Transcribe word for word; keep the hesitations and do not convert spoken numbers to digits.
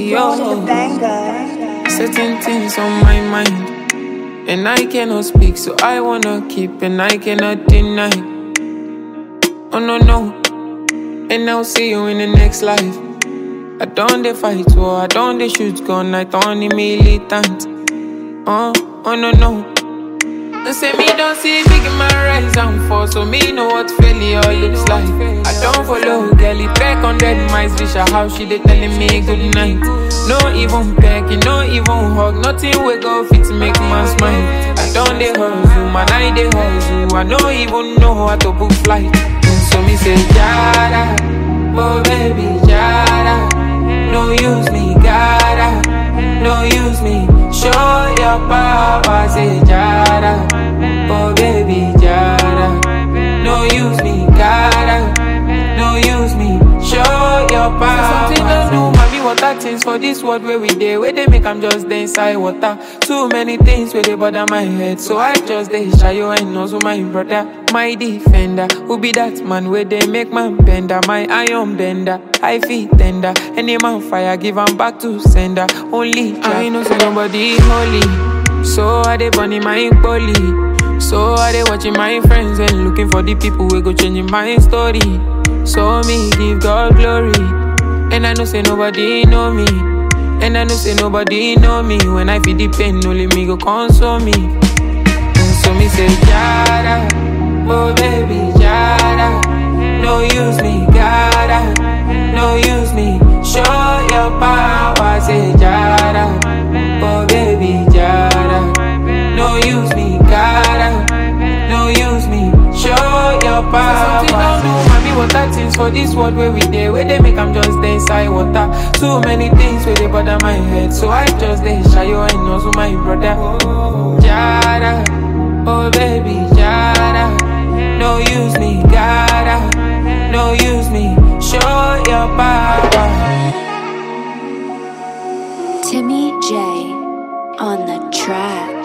Yo, certain things on my mind, and I cannot speak, so I wanna keep, and I cannot deny. Oh no, no, and I'll see you in the next life. I don't dey fight war, I don't dey shoot gun, I don't dey militant. Oh, oh no, no. Don't say me don't see big in my rise and fall, so me know what failure looks like. I don't follow girlie back on that mice, bitch a how she dey telling me good night. No even pecking, no even hug, nothing we go fit to make man smile. I don't dey hustle, man I dey hustle, I don't even know how to book flight. So me say Jada, oh baby Jada, no use me, gotta, no use me, show your power, say Jada, oh baby Jada, no use me, gotta, no use me, show your power. Something don't do, mommy, water things for this world where we dey, where they make I'm just dey inside water. Too many things where they bother my head, so I just dey shy you and also my brother, my defender. Who be that man where they make man bender, my iron bender, I feel tender. Any man fire, give am back to sender. Only I know say nobody holy, so I dey burning my poly. So I dey watching my friends and looking for the people who go changing my story. So me give God glory, and I know say nobody know me, and I know say nobody know me. When I feel the pain, only me go console me. And so me say Jada, oh baby Jada, no use me, gotta, no use me, show your power, say Jada, oh baby Jada, no use me, gotta, no use me, show your power. Something don't do, mommy, water things for this world where we dey, where they make I'm just dey inside water. Too many things where they bother my head, so I just dey shy you and also my brother. Jada, oh baby Jada, no use me, gotta, no use me, show your power. Timmy J on the track.